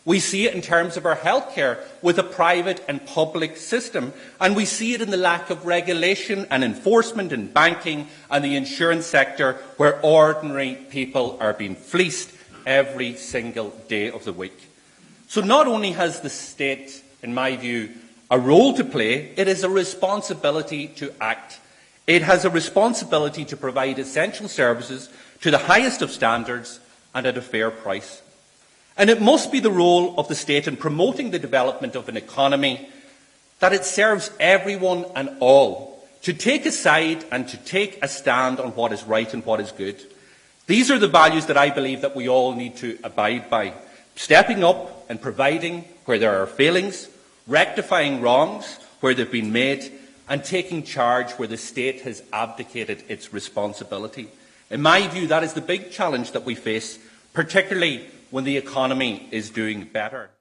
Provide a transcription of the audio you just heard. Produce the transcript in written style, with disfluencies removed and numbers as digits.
We see it in terms of our healthcare with a private and public system, and we see it in the lack of regulation and enforcement in banking and the insurance sector, where ordinary people are being fleeced every single day of the week. So not only has the state, in my view, a role to play, it has a responsibility to act. It has a responsibility to provide essential services to the highest of standards and at a fair price. And it must be the role of the state in promoting the development of an economy that it serves everyone and all, to take a side and to take a stand on what is right and what is good. These are the values that I believe that we all need to abide by, stepping up and providing where there are failings, rectifying wrongs where they've been made, and taking charge where the state has abdicated its responsibility. In my view, that is the big challenge that we face, particularly when the economy is doing better.